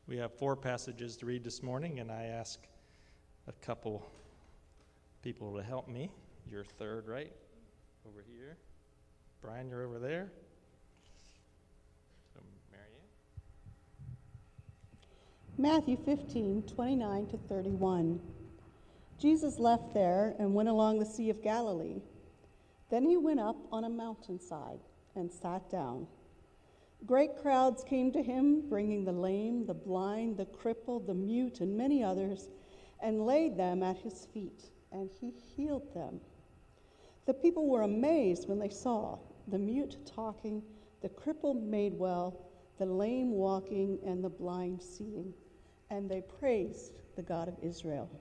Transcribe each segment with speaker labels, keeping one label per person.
Speaker 1: We have 4 passages to read this morning, and I ask a couple people to help me. You're third, right? Over here. Brian, you're over there. So, Marianne.
Speaker 2: Matthew 15:29 to 31. Jesus left there and went along the Sea of Galilee. Then he went up on a mountainside and sat down. Great crowds came to him, bringing the lame, the blind, the crippled, the mute, and many others, and laid them at his feet, and he healed them. The people were amazed when they saw the mute talking, the crippled made well, the lame walking, and the blind seeing, and they praised the God of Israel.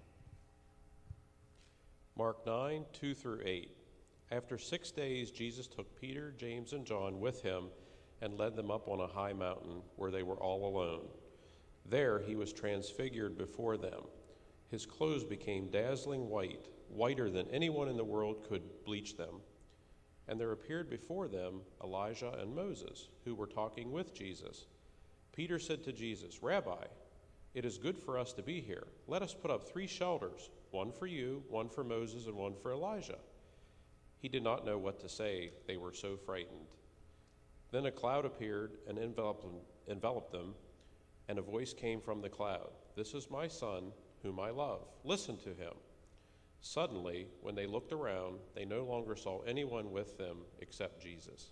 Speaker 3: Mark 9, 2 through 8. After 6 days, Jesus took Peter, James, and John with him and led them up on a high mountain where they were all alone. There he was transfigured before them. His clothes became dazzling white, whiter than anyone in the world could bleach them. And there appeared before them Elijah and Moses, who were talking with Jesus. Peter said to Jesus, "Rabbi, it is good for us to be here. Let us put up 3 shelters, one for you, one for Moses, and one for Elijah." He did not know what to say. They were so frightened. Then a cloud appeared and enveloped them, and a voice came from the cloud, "This is my son, whom I love. Listen to him." Suddenly, when they looked around, they no longer saw anyone with them except Jesus.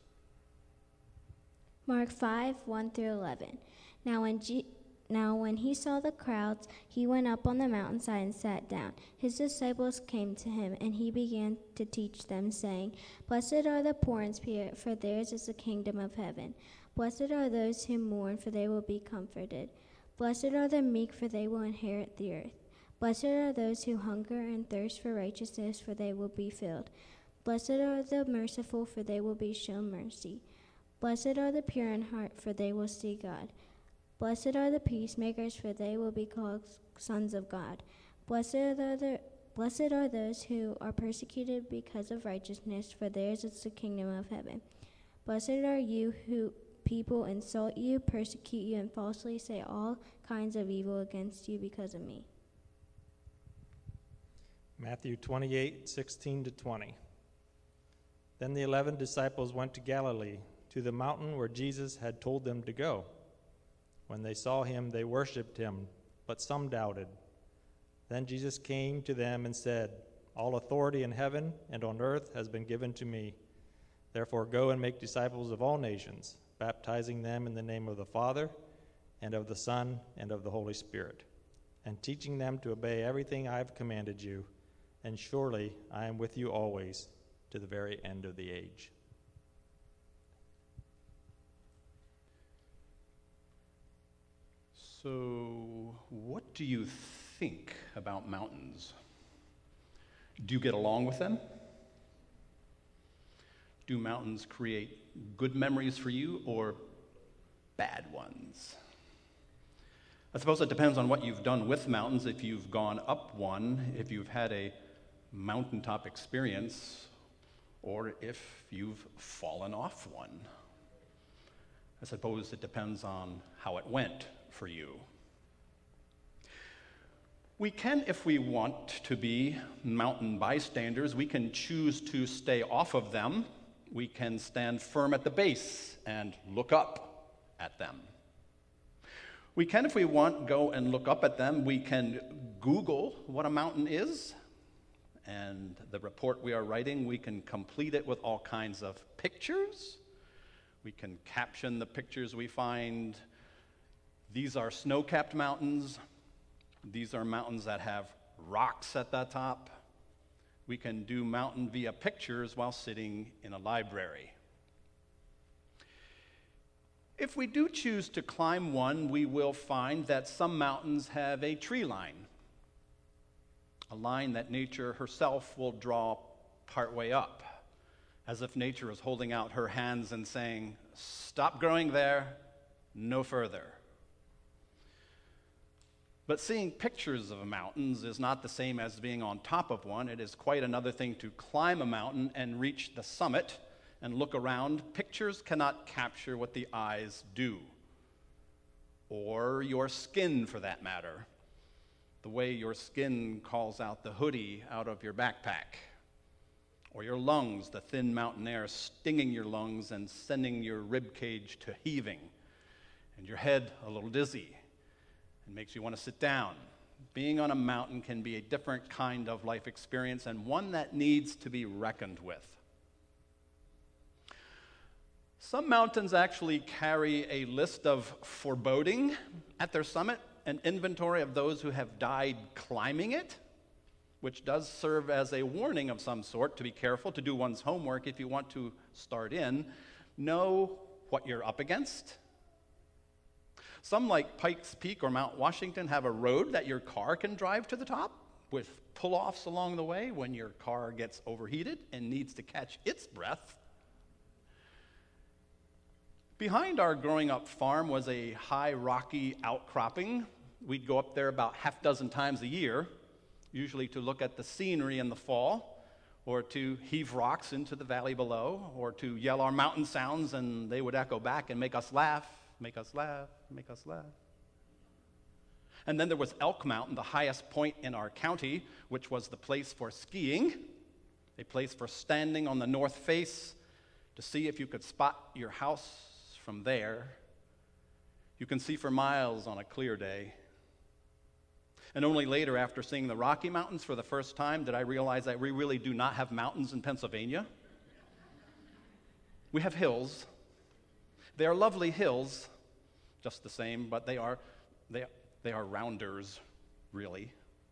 Speaker 4: Mark 5, 1 through 11. Now when he saw the crowds, he went up on the mountainside and sat down. His disciples came to him, and he began to teach them, saying, "Blessed are the poor in spirit, for theirs is the kingdom of heaven. Blessed are those who mourn, for they will be comforted. Blessed are the meek, for they will inherit the earth. Blessed are those who hunger and thirst for righteousness, for they will be filled. Blessed are the merciful, for they will be shown mercy. Blessed are the pure in heart, for they will see God. Blessed are the peacemakers, for they will be called sons of God. Blessed are those who are persecuted because of righteousness, for theirs is the kingdom of heaven. Blessed are you who people insult you, persecute you, and falsely say all kinds of evil against you because of me."
Speaker 1: Matthew 28, 16 to 20. Then the 11 disciples went to Galilee, to the mountain where Jesus had told them to go. When they saw him, they worshipped him, but some doubted. Then Jesus came to them and said, "All authority in heaven and on earth has been given to me. Therefore go and make disciples of all nations, baptizing them in the name of the Father, and of the Son, and of the Holy Spirit, and teaching them to obey everything I have commanded you. And surely I am with you always, to the very end of the age."
Speaker 5: So, what do you think about mountains? Do you get along with them? Do mountains create good memories for you or bad ones? I suppose it depends on what you've done with mountains, if you've gone up one, if you've had a mountaintop experience, or if you've fallen off one. I suppose it depends on how it went for you. We can, if we want to be mountain bystanders, we can choose to stay off of them. We can stand firm at the base and look up at them. We can, if we want, go and look up at them. We can Google what a mountain is, and the report we are writing, we can complete it with all kinds of pictures. We can caption the pictures we find. These are snow-capped mountains. These are mountains that have rocks at the top. We can do mountain via pictures while sitting in a library. If we do choose to climb one, we will find that some mountains have a tree line, a line that nature herself will draw partway up, as if nature is holding out her hands and saying, "Stop growing there, no further." But seeing pictures of mountains is not the same as being on top of one. It is quite another thing to climb a mountain and reach the summit and look around. Pictures cannot capture what the eyes do or your skin for that matter. The way your skin calls out the hoodie out of your backpack, or your lungs, the thin mountain air stinging your lungs and sending your rib cage to heaving, and your head a little dizzy and makes you want to sit down. Being on a mountain can be a different kind of life experience and one that needs to be reckoned with. Some mountains actually carry a list of foreboding at their summit, an inventory of those who have died climbing it, which does serve as a warning of some sort to be careful, to do one's homework if you want to start in. Know what you're up against. Some, like Pikes Peak or Mount Washington, have a road that your car can drive to the top with pull-offs along the way when your car gets overheated and needs to catch its breath. Behind our growing up farm was a high rocky outcropping. We'd go up there about half dozen times a year, usually to look at the scenery in the fall, or to heave rocks into the valley below, or to yell our mountain sounds and they would echo back and make us laugh, make us laugh, make us laugh. And then there was Elk Mountain, the highest point in our county, which was the place for skiing, a place for standing on the north face to see if you could spot your house from there. You can see for miles on a clear day. And only later, after seeing the Rocky Mountains for the first time, did I realize that we really do not have mountains in Pennsylvania. We have hills. They are lovely hills, just the same, but they are rounders, really.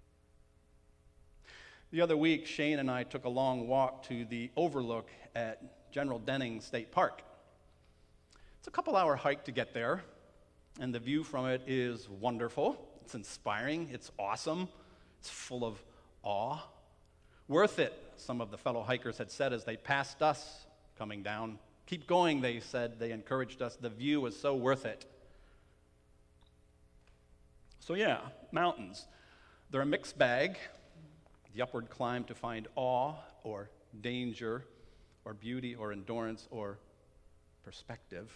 Speaker 5: The other week, Shane and I took a long walk to the overlook at General Denning State Park. It's a couple-hour hike to get there, and the view from it is wonderful. It's inspiring. It's awesome. It's full of awe. Worth it, some of the fellow hikers had said as they passed us coming down. Keep going, they said. They encouraged us. The view was so worth it. So yeah, mountains. They're a mixed bag. The upward climb to find awe or danger or beauty or endurance or perspective.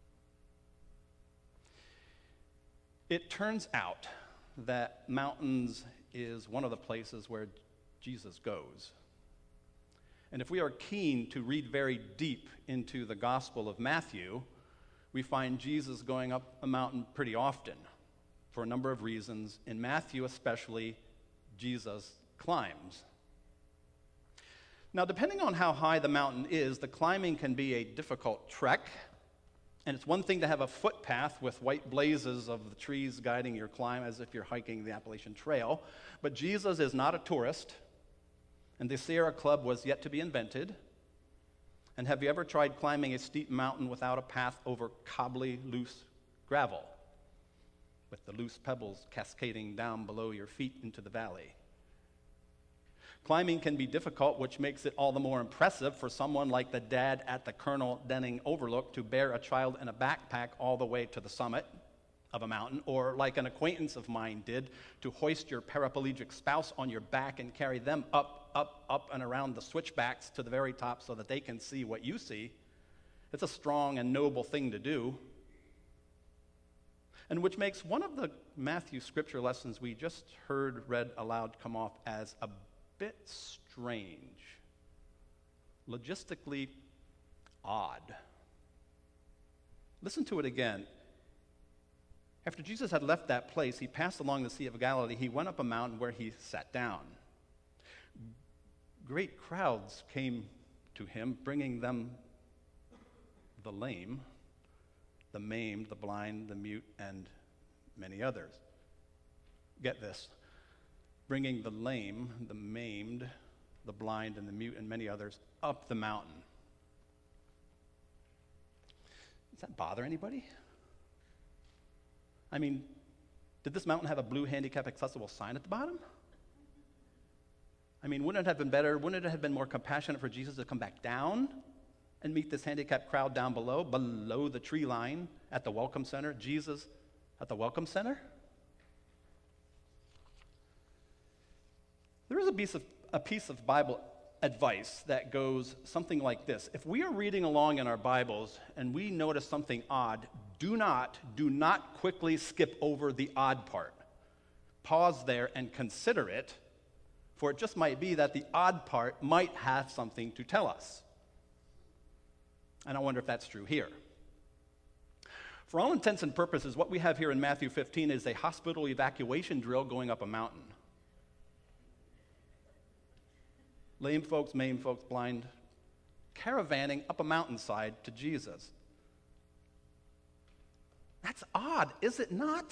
Speaker 5: It turns out that mountains is one of the places where Jesus goes. And if we are keen to read very deep into the Gospel of Matthew, we find Jesus going up a mountain pretty often for a number of reasons. In Matthew especially, Jesus climbs. Now, depending on how high the mountain is, the climbing can be a difficult trek. And it's one thing to have a footpath with white blazes of the trees guiding your climb as if you're hiking the Appalachian Trail. But Jesus is not a tourist, and the Sierra Club was yet to be invented. And have you ever tried climbing a steep mountain without a path over cobbly, loose gravel, with the loose pebbles cascading down below your feet into the valley? Climbing can be difficult, which makes it all the more impressive for someone like the dad at the Colonel Denning Overlook to bear a child in a backpack all the way to the summit of a mountain, or like an acquaintance of mine did, to hoist your paraplegic spouse on your back and carry them up, up, up and around the switchbacks to the very top so that they can see what you see. It's a strong and noble thing to do, and which makes one of the Matthew scripture lessons we just heard read aloud come off as a bit strange, logistically odd. Listen to it again. After Jesus had left that place, he passed along the Sea of Galilee. He went up a mountain where he sat down. Great crowds came to him, bringing them the lame, the maimed, the blind, the mute, and many others. Get this. Bringing the lame, the maimed, the blind, and the mute, and many others up the mountain. Does that bother anybody? I mean, did this mountain have a blue handicap accessible sign at the bottom? I mean, wouldn't it have been better, wouldn't it have been more compassionate for Jesus to come back down and meet this handicapped crowd down below the tree line at the Welcome Center? Jesus at the Welcome Center? There is a piece of Bible advice that goes something like this. If we are reading along in our Bibles and we notice something odd, do not quickly skip over the odd part. Pause there and consider it, for it just might be that the odd part might have something to tell us. And I wonder if that's true here. For all intents and purposes, what we have here in Matthew 15 is a hospital evacuation drill going up a mountain. Lame folks, maimed folks, blind, caravanning up a mountainside to Jesus. That's odd, is it not?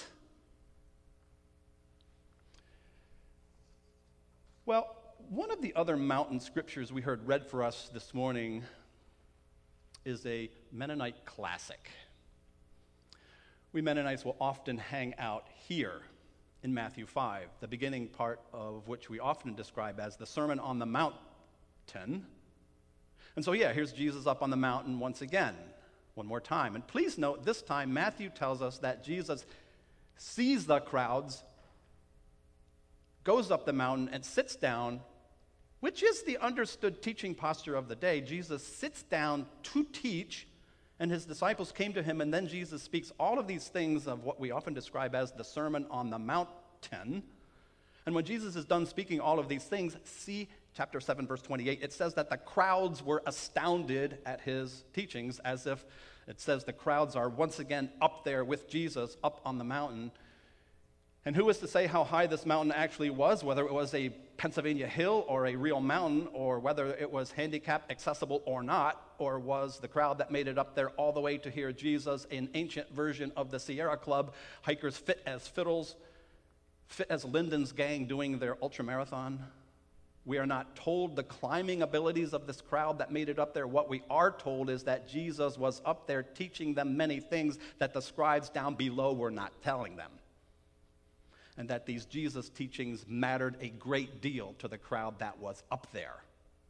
Speaker 5: Well, one of the other mountain scriptures we heard read for us this morning is a Mennonite classic. We Mennonites will often hang out here in Matthew 5, the beginning part of which we often describe as the Sermon on the Mountain. And so, here's Jesus up on the mountain once again, one more time. And please note, this time Matthew tells us that Jesus sees the crowds, goes up the mountain, and sits down, which is the understood teaching posture of the day. Jesus sits down to teach, and his disciples came to him, and then Jesus speaks all of these things of what we often describe as the Sermon on the Mountain. And when Jesus is done speaking all of these things, see chapter 7, verse 28, it says that the crowds were astounded at his teachings, as if it says the crowds are once again up there with Jesus up on the mountain. And who is to say how high this mountain actually was, whether it was a Pennsylvania hill or a real mountain, or whether it was handicap accessible or not, or was the crowd that made it up there all the way to hear Jesus, an ancient version of the Sierra Club, hikers fit as fiddles, fit as Lyndon's gang doing their ultramarathon? We are not told the climbing abilities of this crowd that made it up there. What we are told is that Jesus was up there teaching them many things that the scribes down below were not telling them. And that these Jesus teachings mattered a great deal to the crowd that was up there.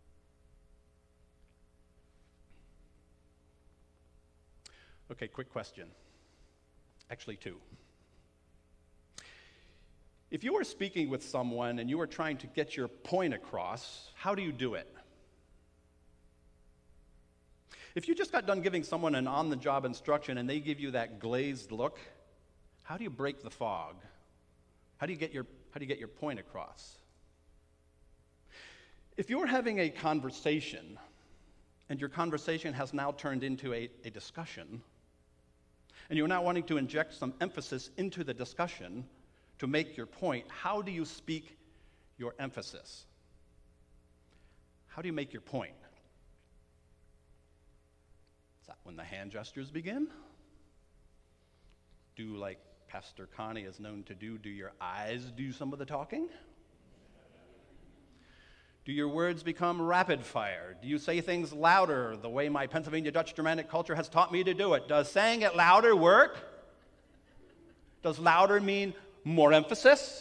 Speaker 5: Okay, quick question. Actually, two. If you are speaking with someone and you are trying to get your point across, how do you do it? If you just got done giving someone an on-the-job instruction and they give you that glazed look, how do you break the fog? How do you get your point across? If you're having a conversation and your conversation has now turned into a discussion, and you're now wanting to inject some emphasis into the discussion to make your point, how do you speak your emphasis? How do you make your point? Is that when the hand gestures begin? Do like Pastor Connie is known to do your eyes do some of the talking? Do your words become rapid fire? Do you say things louder the way my Pennsylvania Dutch Germanic culture has taught me to do it? Does saying it louder work? Does louder mean more emphasis?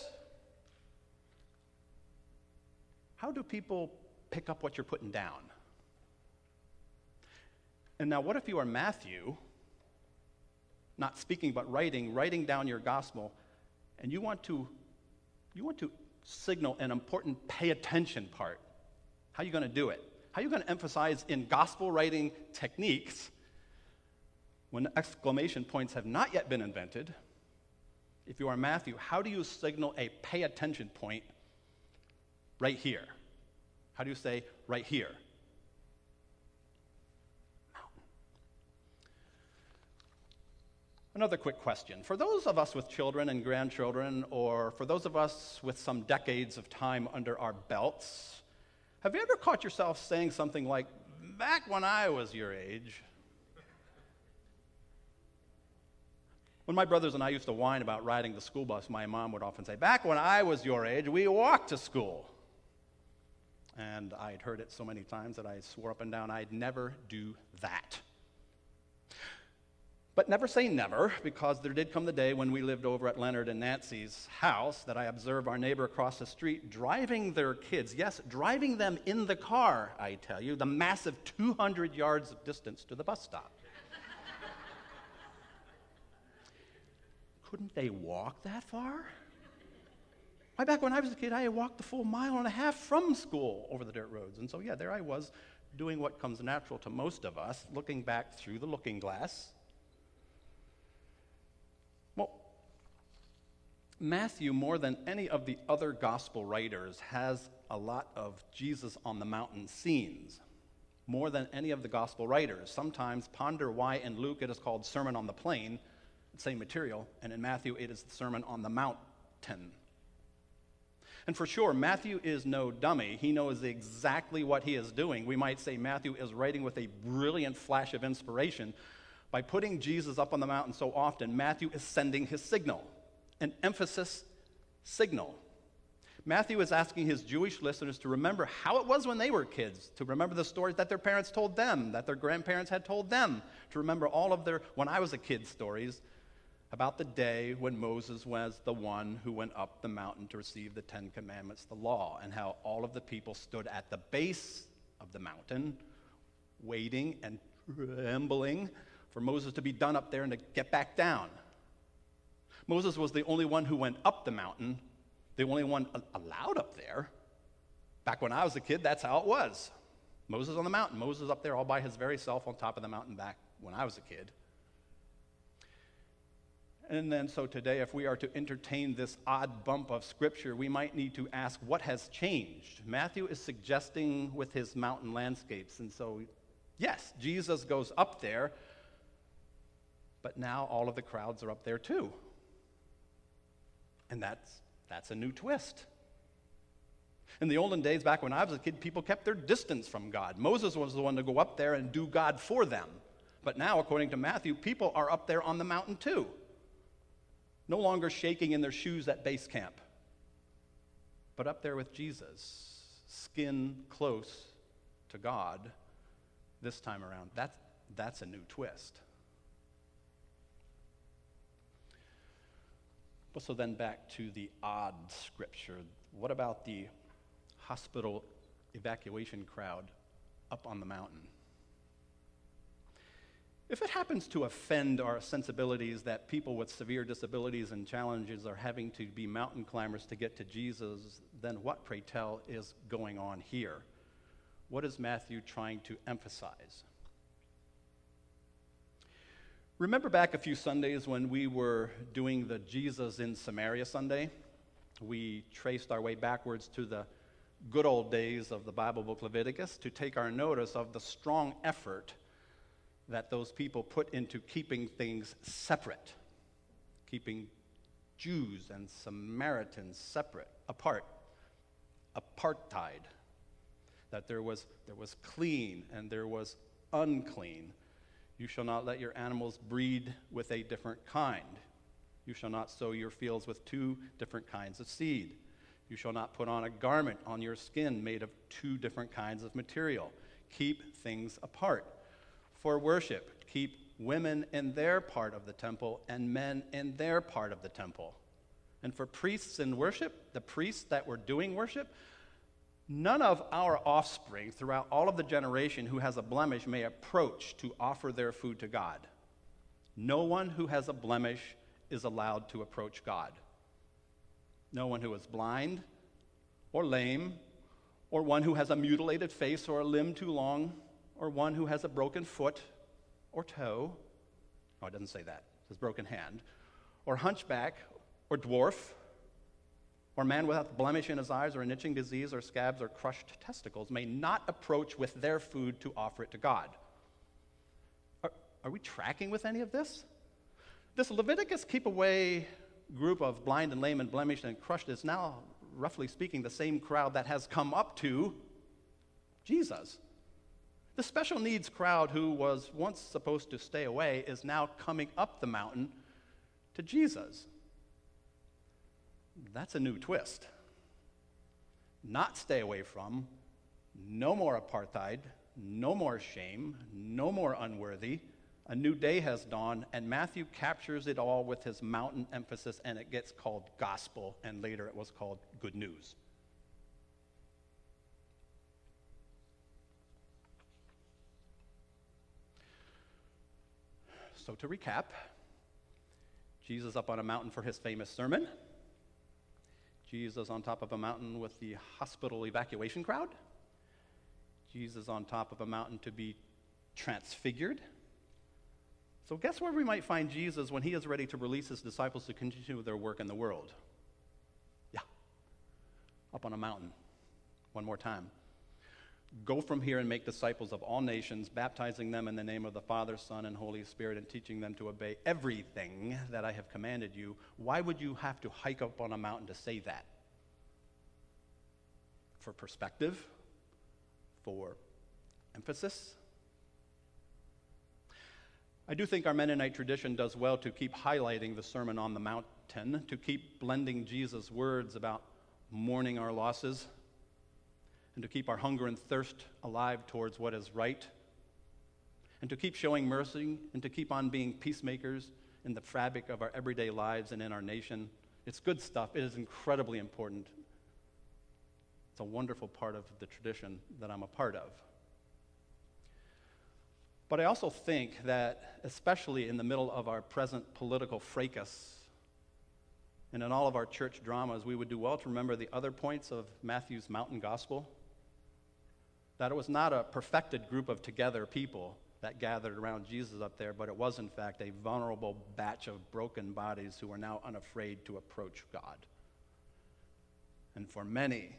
Speaker 5: How do people pick up what you're putting down? And now what if you are Matthew, not speaking but writing down your gospel, and you want to signal an important pay attention part? How are you going to do it? How are you going to emphasize in gospel writing techniques when exclamation points have not yet been invented? If you are Matthew, how do you signal a pay attention point right here? How do you say right here? Another quick question. For those of us with children and grandchildren, or for those of us with some decades of time under our belts, have you ever caught yourself saying something like, back when I was your age? When my brothers and I used to whine about riding the school bus, my mom would often say, back when I was your age, we walked to school. And I'd heard it so many times that I swore up and down I'd never do that. But never say never, because there did come the day when we lived over at Leonard and Nancy's house that I observed our neighbor across the street driving their kids, yes, driving them in the car, I tell you, the massive 200 yards of distance to the bus stop. Couldn't they walk that far? Why, back when I was a kid, I walked the full 1.5 miles from school over the dirt roads. And so, there I was doing what comes natural to most of us, looking back through the looking glass Matthew, more than any of the other gospel writers, has a lot of Jesus on the mountain scenes. More than any of the gospel writers. Sometimes ponder why in Luke it is called Sermon on the Plain, same material, and in Matthew it is the Sermon on the Mountain. And for sure, Matthew is no dummy. He knows exactly what he is doing. We might say Matthew is writing with a brilliant flash of inspiration. By putting Jesus up on the mountain so often, Matthew is sending his signal, an emphasis signal. Matthew is asking his Jewish listeners to remember how it was when they were kids, to remember the stories that their parents told them, that their grandparents had told them, to remember all of their when I was a kid stories about the day when Moses was the one who went up the mountain to receive the 10 Commandments, the law, and how all of the people stood at the base of the mountain, waiting and trembling for Moses to be done up there and to get back down. Moses was the only one who went up the mountain, the only one allowed up there. Back when I was a kid, that's how it was. Moses on the mountain, Moses up there all by his very self on top of the mountain back when I was a kid. And then so today, if we are to entertain this odd bump of Scripture, we might need to ask, what has changed? Matthew is suggesting with his mountain landscapes. And so, yes, Jesus goes up there, but now all of the crowds are up there too. And that's a new twist. In the olden days, back when I was a kid, people kept their distance from God. Moses was the one to go up there and do God for them. But now, according to Matthew, people are up there on the mountain too. No longer shaking in their shoes at base camp, but up there with Jesus, skin close to God this time around. That's a new twist. But so then back to the odd Scripture. What about the hospital evacuation crowd up on the mountain? If it happens to offend our sensibilities that people with severe disabilities and challenges are having to be mountain climbers to get to Jesus, then what, pray tell, is going on here? What is Matthew trying to emphasize? Remember back a few Sundays when we were doing the Jesus in Samaria Sunday? We traced our way backwards to the good old days of the Bible book Leviticus to take our notice of the strong effort that those people put into keeping things separate, keeping Jews and Samaritans separate, apart, apartheid, that there was clean and there was unclean. You shall not let your animals breed with a different kind. You shall not sow your fields with two different kinds of seed. You shall not put on a garment on your skin made of two different kinds of material. Keep things apart. For worship, keep women in their part of the temple and men in their part of the temple. And for priests in worship, the priests that were doing worship, none of our offspring throughout all of the generation who has a blemish may approach to offer their food to God. No one who has a blemish is allowed to approach God. No one who is blind or lame, or one who has a mutilated face or a limb too long, or one who has a broken foot or toe. Oh, it doesn't say that. It says broken hand. Or hunchback or dwarf, or man without blemish in his eyes, or an itching disease, or scabs, or crushed testicles may not approach with their food to offer it to God. Are we tracking with any of this? This Leviticus keep away group of blind and lame and blemished and crushed is now, roughly speaking, the same crowd that has come up to Jesus. The special needs crowd who was once supposed to stay away is now coming up the mountain to Jesus. That's a new twist. Not stay away from, no more apartheid, no more shame, no more unworthy. A new day has dawned, and Matthew captures it all with his mountain emphasis, and it gets called gospel, and later it was called good news. So to recap, Jesus up on a mountain for his famous sermon. Jesus on top of a mountain with the hospital evacuation crowd. Jesus on top of a mountain to be transfigured. So guess where we might find Jesus when he is ready to release his disciples to continue their work in the world? up on a mountain. One more time. Go from here and make disciples of all nations, baptizing them in the name of the Father, Son, and Holy Spirit, and teaching them to obey everything that I have commanded you. Why would you have to hike up on a mountain to say that? For perspective? For emphasis? I do think our Mennonite tradition does well to keep highlighting the Sermon on the Mountain, to keep blending Jesus' words about mourning our losses, and to keep our hunger and thirst alive towards what is right, and to keep showing mercy, and to keep on being peacemakers in the fabric of our everyday lives and in our nation. It's good stuff. It is incredibly important. It's a wonderful part of the tradition that I'm a part of. But I also think that, especially in the middle of our present political fracas, and in all of our church dramas, we would do well to remember the other points of Matthew's mountain gospel. That it was not a perfected group of together people that gathered around Jesus up there, but it was, in fact, a vulnerable batch of broken bodies who were now unafraid to approach God. And for many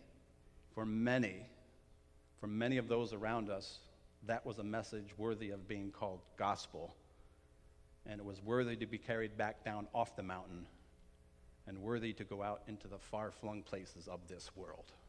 Speaker 5: of those around us, that was a message worthy of being called gospel. And it was worthy to be carried back down off the mountain and worthy to go out into the far-flung places of this world.